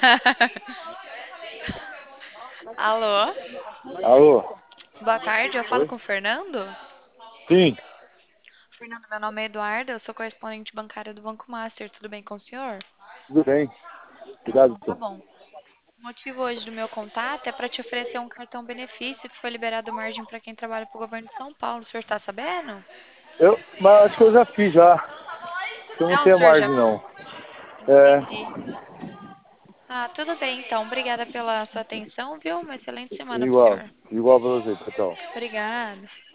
Alô? Alô? Boa tarde, eu falo Oi? com o Fernando. Sim, Fernando, meu nome é Eduarda, eu sou correspondente bancária do Banco Master, tudo bem com o senhor? tudo bem. Cuidado, Então tá então. bom. O motivo hoje do meu contato é para te oferecer um cartão benefício que foi liberado margem para quem trabalha para o governo de São Paulo. O senhor está sabendo? Mas acho que eu já fiz já. Acho que eu não Não, o tenho senhor já margem, não. É, entendi. Ah, tudo bem então. Obrigada pela sua atenção, viu? Uma excelente semana para o igual. senhor. Igual pra você, tchau. Obrigada.